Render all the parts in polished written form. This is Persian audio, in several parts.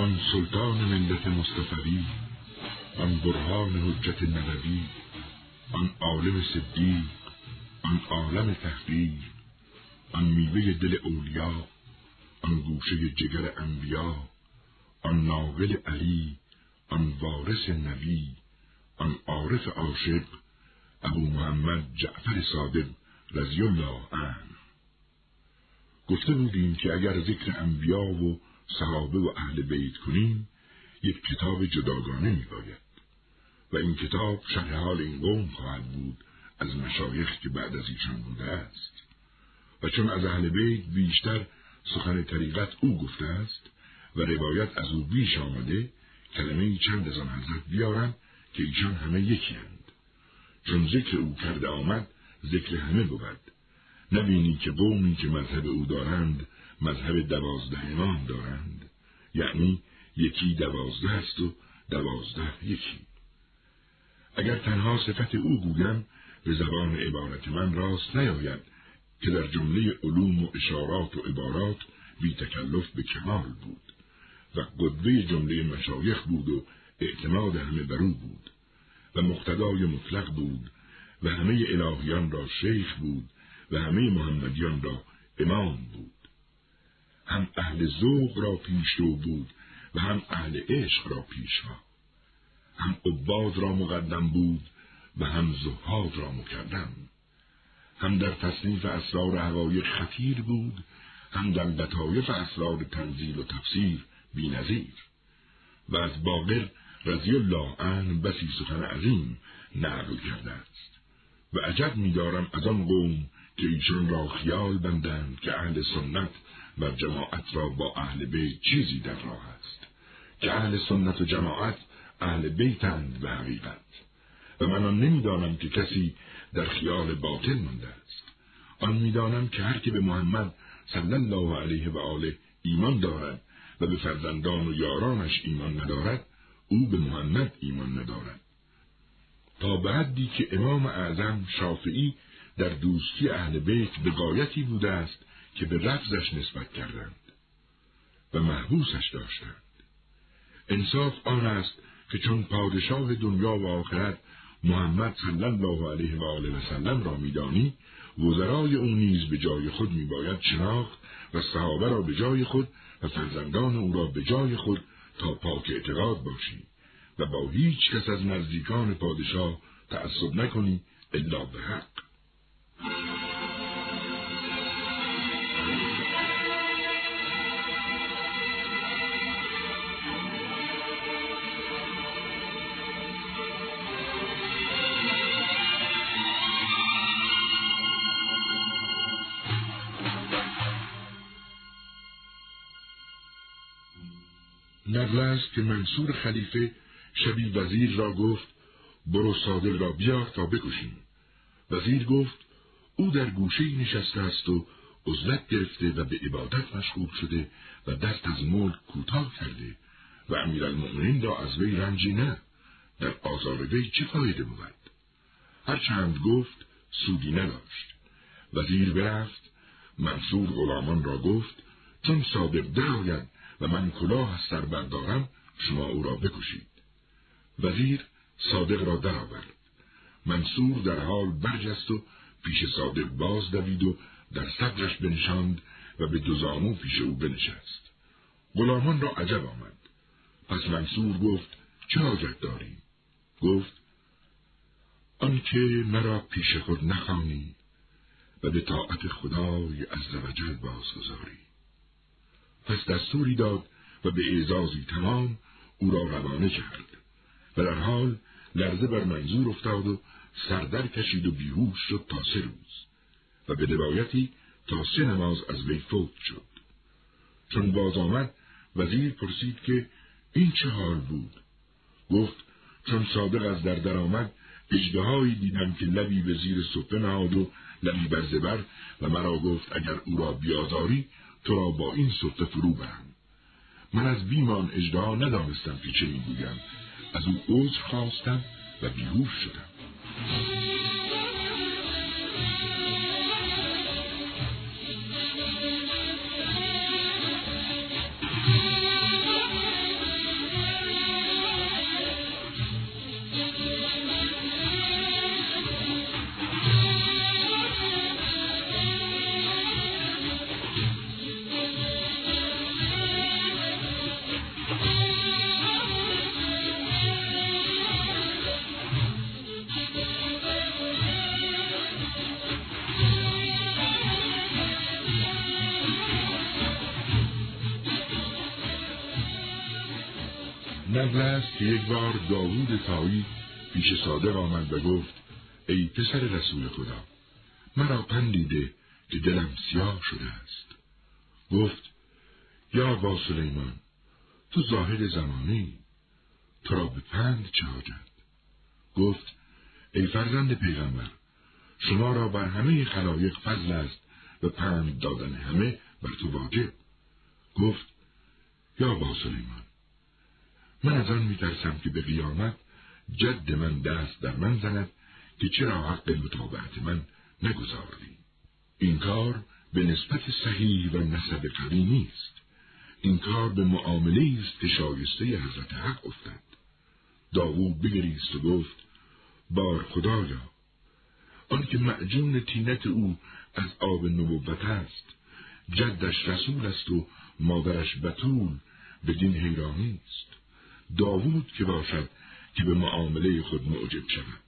آن سلطان ملت مصطفی، آن برهان حجت نبوی، آن عالم صدیق، آن عالم تحقیق، آن میوه دل اولیا، آن گوشه جگر انبیا، آن ناقل علی، آن وارث نبی، آن عارف عاشق، ابو محمد جعفر صادق رضی الله عنه. گفته بودیم که اگر ذکر انبیا و صحابه و اهل بیت کنیم یک کتاب جداگانه میباید و این کتاب شرح حال این قوم خواهد بود از مشایخ که بعد از ایشان بوده است. و چون از اهل بیت بیشتر سخن طریقت او گفته است و روایت از او بیش آمده، کلمه چند از آن حضرت بیارم که ایشان همه یکی اند. چون ذکر او کرده آمد ذکر همه بود. نبینی که قومی که مذهب او دارند مذهب 12 امام دارند، یعنی یکی 12 است و 12 یکی. اگر تنها صفت او گویم به زبان عبارت من راست نیاید که در جمله علوم و اشارات و عبارات بی تکلف به کمال بود و قدوه جمله مشایخ بود و اعتماد همه بر او بود و مقتدای مطلق بود و همه الهیان را شیخ بود و همه محمدیان را امام بود. هم اهل ذوق را پیشرو بود و هم اهل عشق را پیشوا. هم عباد را مقدم بود و هم زهاد را مکرم. هم در تصنیف اسرار حقایق خطیر بود، هم در لطایف اسرار تنزیل و تفسیر بی‌نظیر. و از باقر رضی الله عنه بسی سخن عظیم نقل کرده است. و عجب می‌دارم از آن قوم که ایشان را خیال بندند که اهل سنت و جماعت را با اهل بیت چیزی در راه است، که اهل سنت و جماعت اهل بیتند به حقیقت. و من آن نمی‌دانم که کسی در خیال باطل مانده است. آن می‌دانم که هر که به محمد صلی الله علیه و آله ایمان دارد و به فرزندان و یارانش ایمان ندارد، او به محمد ایمان ندارد. تا به حدی که امام اعظم شافعی در دوستی اهل بیت به غایتی بوده است که به لفظش نسبت کردند و محبوسش داشتند. انصاف آن است که چون پادشاه دنیا و آخرت محمد صلی الله علیه و آله و سلم را می‌دانی، وزرای او نیز به جای خود می‌باید شناخت و صحابه را به جای خود و فرزندان او را به جای خود تا پاک اعتقاد باشی و با هیچ کس از نزدیکان پادشاه تعصب نکنی الا به حق. نقل است که منصور خلیفه شبی وزیر را گفت برو صادق را بیار تا بکشیم. وزیر گفت او در گوشه‌ای نشسته است و عزلت گرفته و به عبادت مشغول شده و دست از ملک کوتاه کرده و امیرالمؤمنین را از وی رنجی نه، در آزار وی چه فایده بود؟ هرچند گفت سودی نداشت. وزیر برفت. منصور غلامان را گفت چون صادق درآید و من کلاه از سر بردارم شما او را بکشید. وزیر صادق را درآورد. منصور در حال برجست و پیش صادق باز دوید و در صدرش بنشاند و به 2 زانو پیش او بنشست. غلامان را عجب آمد. پس منصور گفت چه حاجت داری؟ گفت آنکه مرا پیش خود نخوانی و به طاعت خدای عزوجل بازگذاری. پس دستوری داد و به اعزازی تمام او را روانه کرد و در حال لرزه بر منظور افتاد و سردر کشید و بیهوش شد تا 3 روز و به روایتی تا 3 نماز از وی فوت شد. چون باز آمد وزیر پرسید که این چه حال بود؟ گفت چون صادق از در آمد اژدهایی دیدم که لبی به زیر صفه نهاد و لبی بر زبر و مرا گفت اگر او را بیازاری تو را با این صفه فرو برم. من از بیم آن اژدها ندانستم که چه میگویم، از او عذر خواستم و بیهوش شدم. نقل است که یک بار داوود طایی پیش صادق آمد و گفت ای پسر رسول خدا، مرا پندی ده که دلم سیاه شده است. گفت یا با سلیمان، تو زاهد زمانی، تو را به پند چه حاجت؟ گفت ای فرزند پیغمبر، شما را بر همه خلایق فضل است و پند دادن همه بر تو واجب. گفت یا با سلیمان، من از آن میترسم که به قیامت جد من دست در من زند که چرا حق متابعت من نگذاردی. این کار به نسبت صحیح و نسب قوی نیست. این کار به معامله است که شایسته حضرت حق افتد. داوود بگریست و گفت بار خدایا، آن که معجون طینت او از آب نبوت است، جدش رسول است و مادرش بتول، بدین حیرانی است. داوود که باشد که به معامله خود معجب شود.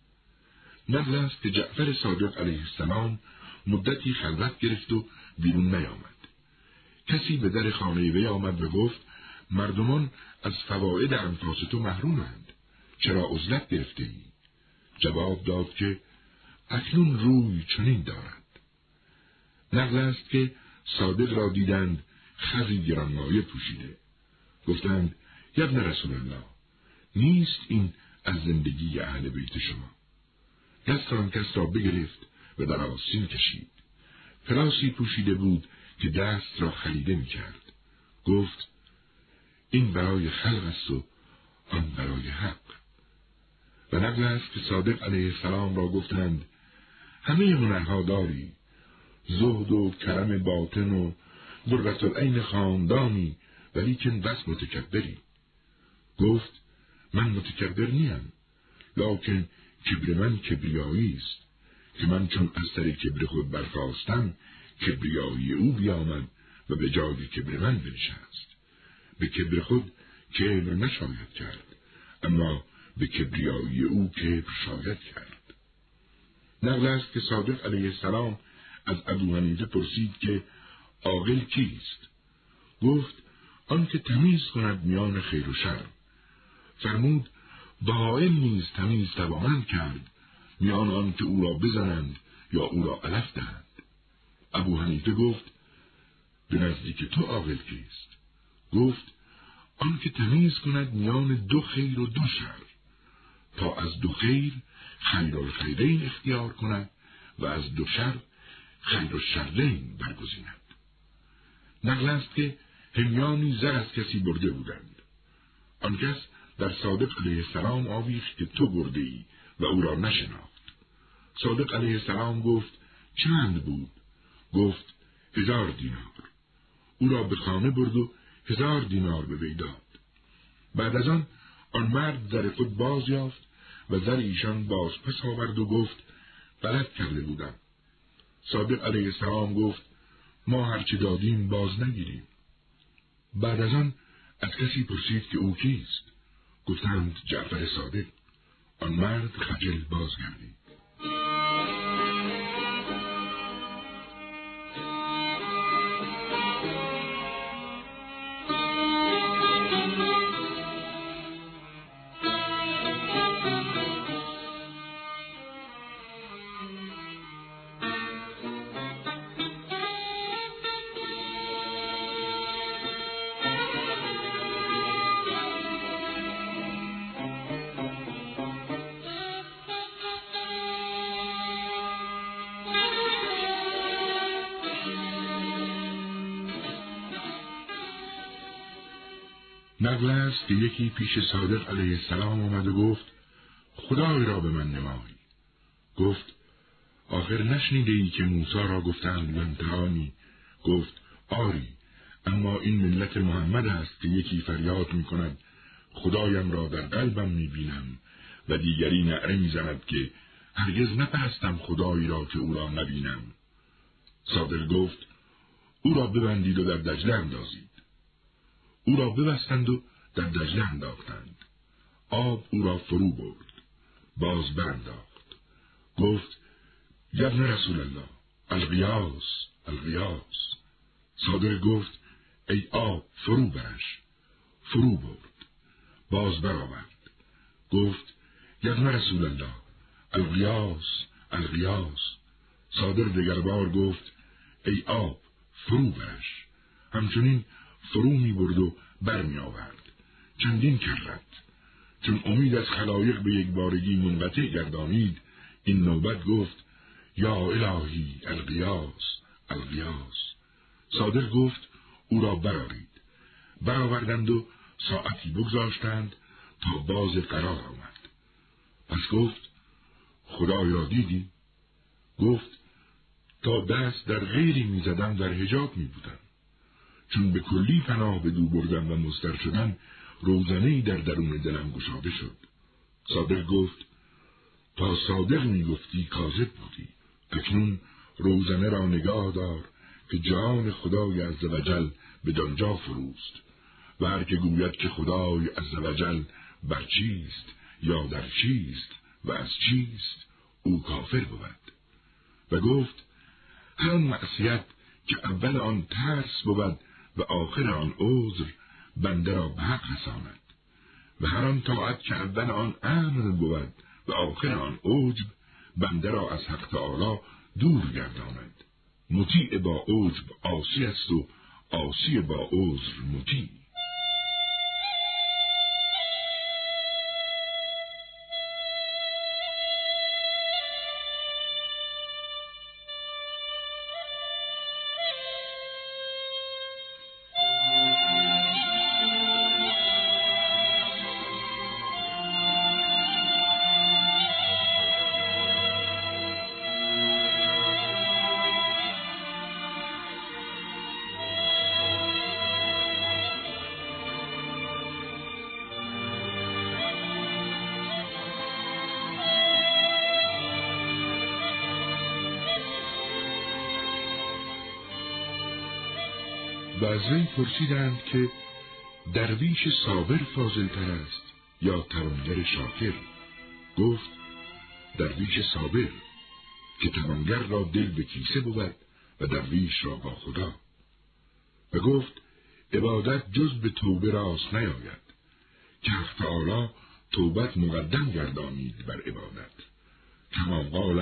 نقل است که جعفر صادق علیه السلام مدتی خلوت گرفت و بیرون نیامد. کسی به در خانه وی آمد و گفت مردمان از فواید انفاس تو محرومند، چرا عزلت گرفته ای؟ جواب داد که اکنون روی چنین دارد. نقل است که صادق را دیدند خزی گرانمایه پوشیده. گفتند یا ابن رسول الله، نیست این از زندگی اهل بیت شما؟ دست آن کس را بگرفت و در آستین کشید. فراسی پوشیده بود که دست را خلیده می کرد. گفت این برای خلق است و آن برای حق. و نقل است که صادق علیه السلام را گفتند همه هنرها داری، زهد و کرم باطن و قرة العین خاندانی، ولیکن بس متکبری. گفت من متکبر نیم، لکن کبر من کبریایی است که من چون از سر کبر خود برخاستم، کبریایی او بیامد و به جای کبر من بنشست. به کبر خود کبر نشاید کرد، اما به کبریایی او کبر شاید کرد. نقل است که صادق علیه السلام از ابو حنیفه پرسید که عاقل کیست؟ گفت آن که تمیز کند میان خیر و شر. فرمود بهائم نیز تمیز توانند کرد میان آن که او را بزنند یا او را علف دهند. ابو حنیفه گفت به نزدیک تو عاقل کیست؟ گفت آن که تمیز کند میان دو خیر و دو شر، تا از دو خیر خیر الخیرین اختیار کند و از دو شر خیر الشرین برگزیند. نقل است که همیانی زر از کسی برده بودند. آن کس در صادق علیه السلام آویخت که تو برده ای و او را نشناخت. صادق علیه السلام گفت چند بود؟ گفت 1000 دینار. او را به خانه برد و 1000 دینار به وی داد. بعد از آن مرد زر خود باز یافت و زر ایشان باز پس آورد و گفت غلط کرده بودم. صادق علیه السلام گفت ما هرچه دادیم باز نگیریم. بعد از کسی پرسید که او کیست؟ گفتند جعفر صادق. آن مرد خجل بازگردید. نقل است که یکی پیش صادق علیه السلام آمد و گفت خدای را به من نمایی. گفت آخر نشنیده ای که موسی را گفتند لنتهانی؟ گفت آری، اما این ملت محمد است که یکی فریاد می کند خدایم را در قلبم می بینم و دیگری نعره می زند که هرگز نپرستم خدایی را که او را نبینم. صادق گفت او را ببندید و در دجله اندازید. او را ببستند و در دجله انداختند. آب او را فرو برد. باز برانداخت. گفت یا ابن رسول الله، الغیاث الغیاث. صادق گفت ای آب فرو برش. فرو برد. باز برآورد. گفت یغم رسول الله، الغیاث الغیاث. صادق دگر بار گفت ای آب فرو برش. همچنین فرو می برد و برمی آورد. چندین کرد. چون امید از خلایق به یک بارگی منقطع گردانید، این نوبت گفت یا الهی الغیاث الغیاث. صادق گفت او را برآرید. برآوردند و ساعتی بگذاشتند تا باز قرار آمد. پس گفت خدای را دیدی؟ گفت تا دست در غیری می زدم در حجاب می بودم. چون به کلی پناه بدو بردم و مضطر شدم، روزنه‌ای در درون دلم گشاده شد. صادق گفت تا صادق می گفتی کاذب بودی. اکنون روزنه را نگاه دار که جان خدای عزوجل به دانجا فروست و هر که گوید که خدای عزوجل بر چیست یا در چیست و از چیست، او کافر بود. و گفت هر آن معصیت که اول آن ترس بود و آخر آن عذر، بنده را به حق رساند، و هر آن طاعت که اول آن امر بود و آخر آن عجب، بنده را از حق تعالی دور گرداند. مطیع با عجب عاصی است و عاصی با عذر مطیع. و از وی پرسیدند که درویش صابر فاضل تر است یا توانگر شاکر؟ گفت درویش صابر که توانگر را دل به کیسه بود و درویش را با خدا. و گفت عبادت جز به توبه راست نیاید که حق تعالی توبت مقدم گردانید بر عبادت. کما قال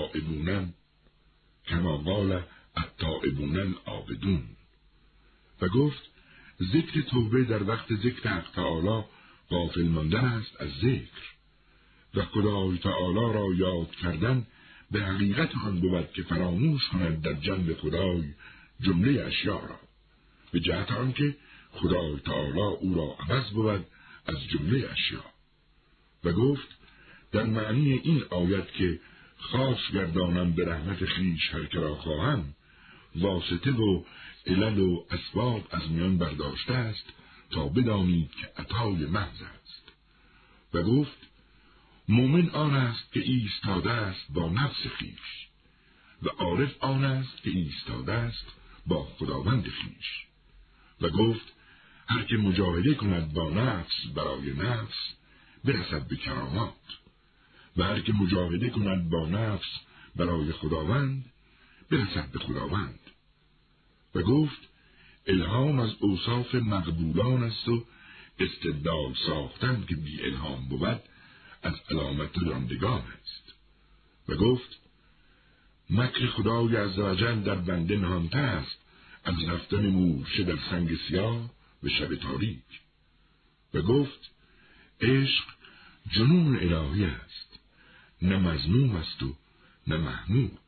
التائبون العابدون. و گفت ذکر توبه در وقت ذکر حق تعالی غافل ماندن است از ذکر، و خدای تعالی را یاد کردن به حقیقت آن بود که فراموش کند در جنب خدای جمله اشیاء را، به جهت آنکه خدای تعالی او را عوض بود از جمله اشیاء. و گفت در معنی این آیت که خاص گردانم به رحمت خویش هر که را خواهم، واسطه و علل و اسباب از میان برداشته است تا بدانید که عطای محض است. و گفت مومن آن است که ایستاده است با نفس خویش، و عارف آن است که ایستاده است با خداوند خویش. و گفت هر که مجاهده کند با نفس برای نفس، برسد به کرامات، و هر که مجاهده کند با نفس برای خداوند، برسد به خداوند. و گفت الهام از اوصاف مقبولان است و استدلال ساختن که بی الهام بود از علامت راندگان است. و گفت مکر خدای عزوجل در بنده نهانتر است از رفتن مورچه در سنگ سیاه به شب تاریک. و گفت عشق جنون الهی است، نه مذموم است و نه محمود.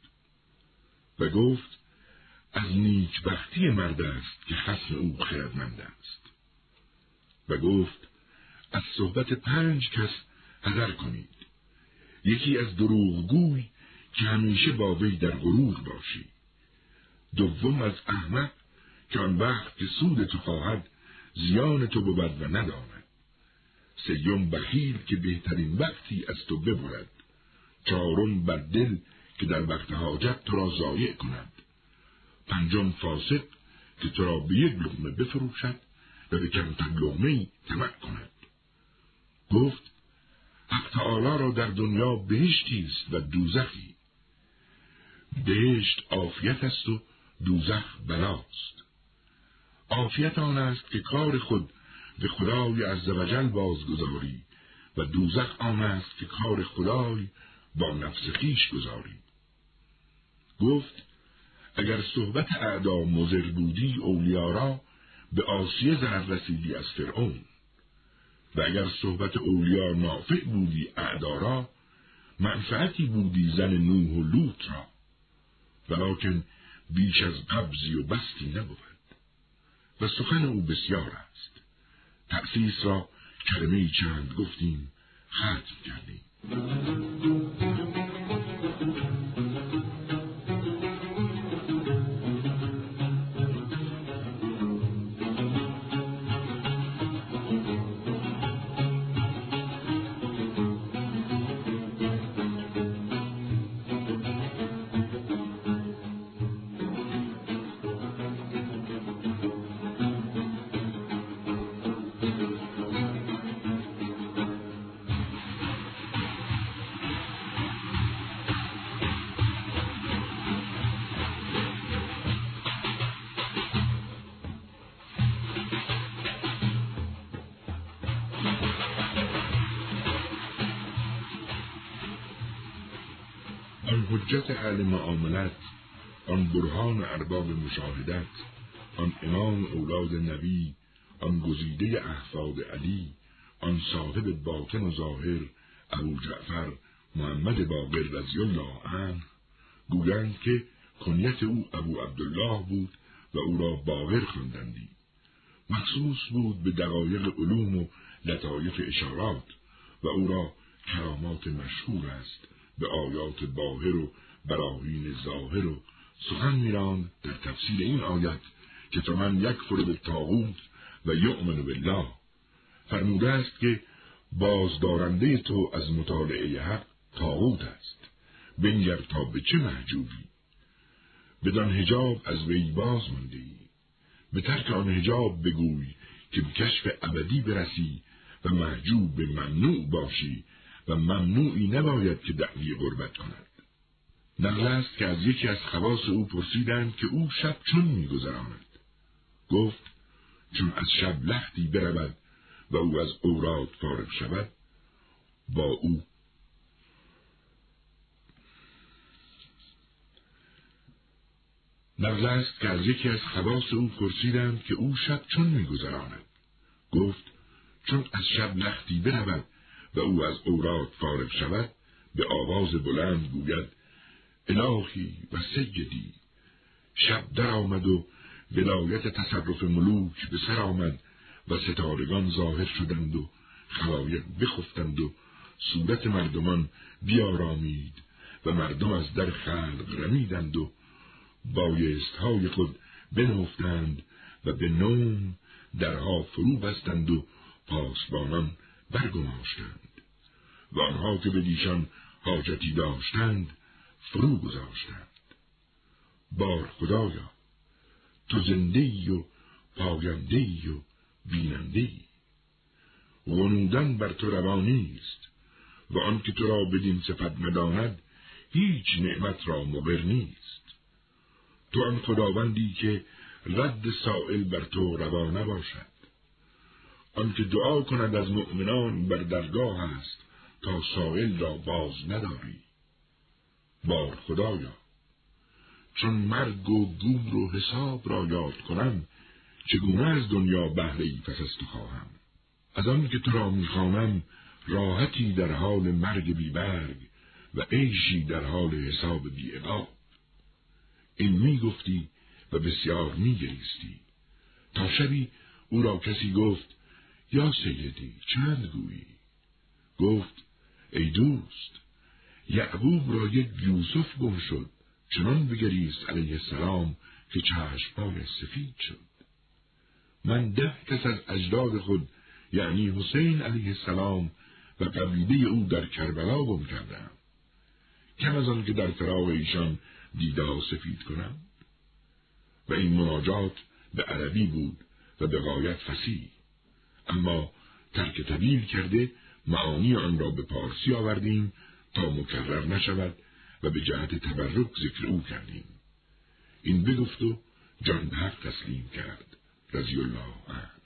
و گفت از نیکبختی مرد است که خصم او خردمند است. و گفت از صحبت 5 کس حذر کنید. یکی از دروغگوی که همیشه با وی در غرور باشی. دوم از احمق که آن وقت که سود تو خواهد زیان تو بود و نداند. سیوم بخیل که بهترین وقتی از تو ببرد. چهارم بددل که در وقت حاجت تو را ضایع کند. پنجم فاسق که تو را به یک لقمه بفروشد و به کمتر لقمه‌ای طمع کند. گفت حق تعالی را در دنیا بهشتی است و دوزخی. بهشت عافیت است و دوزخ بلاست. عافیت آن است که کار خود به خدای عزوجل بازگذاری و دوزخ آن است که کار خدای با نفس خویش گذاری. گفت اگر صحبت اعدا مضر بودی اولیا را، به عاصیه ضرر رسیدی از فرعون، و اگر صحبت اولیا نافع بودی اعدا را، منفعتی بودی زن نوح و لوط را، ولکن بیش از قبضی و بستی نبود و سخن او بسیار است. تأسیس را کلمه‌ای چند گفتیم ختم کردیم. آن حجت اهل معاملت، آن برهان ارباب مشاهدت، آن امام اولاد نبی، آن گزیده احفاد علی، آن صاحب باطن و ظاهر ابو جعفر محمد باقر رضی الله عنه، گویند که کنیت او ابو عبدالله بود و او را باقر خواندندی. مخصوص بود به دقایق علوم و لطایف اشارات و او را کرامات مشهور است به آیات باهر و براهین ظاهر و سخن میراند در تفسیر این آیت که تا من یکفر بالطاغوت و یؤمن بالله، فرموده است که بازدارنده تو از مطالعه حق طاغوت است، بنگر تا به چه محجوبی، بدان حجاب از وی باز مانده‌ای، به ترک آن حجاب بگوی که به کشف ابدی برسی و محجوب به ممنوع باشی و ممنوعی نباید که دعوی غربت کند. نقل است که از یکی از خواص او پرسیدند که او شب چون می‌گذراند. گفت چون از شب لختی برود و او از اوراد فارغ شود با او. نقل است که از یکی از خواص او پرسیدند که او شب چون می‌گذراند. گفت چون از شب لختی برود و او از اوراد فارغ شود به آواز بلند گوید الهی و سیدی. شب در آمد و ولایت تصرف ملوک به سر آمد و ستارگان ظاهر شدند و خلایق بخفتند و صورت مردمان بیارامید و مردم از در خلق رمیدند و بایستهای خود بنهفتند و به نوم درها فرو بستند و پاسبانان برگماشتند و آنها که به دیشان حاجتی داشتند فرو گذاشتند. بار خدایا تو زنده‌ای و پاینده‌ای و بیننده‌ای، غنودن بر تو روانی است و آن که تو را بدین صفت نداند هیچ نعمت را مقر نیست. تو آن خداوندی که رد سائل بر تو روا نباشد، آن که دعا کند از مؤمنان بر درگاه است تا سائل را باز نداری. بار خدایا چون مرگ و گور و حساب را یاد کنم چگونه از دنیا بهره‌ای پس از تو خواهم. از آن که تو را میخوانم راحتی در حال مرگ بی برگ و عیشی در حال حساب بی عقاب. این میگفتی و بسیار میگریستی تا شبی او را کسی گفت یا سیدی چند گویی؟ گفت ای دوست، یعقوب را یک یوسف گم شد، چنان بگریست علیه السلام که چشم‌هایش سفید شد. من 10 کس از اجداد خود یعنی حسین علیه السلام و قبیله او در کربلا گم کردم، کم از آن که در فراق ایشان دیده ها سفید کنم. و این مناجات به عربی بود و به غایت فصیح، اما ترک طویل کرده معانی آن را به پارسی آوردیم تا مکرر نشود و به جهت تبرک ذکر او کردیم. این بگفت و جان به حق تسلیم کرد رضی الله عنه.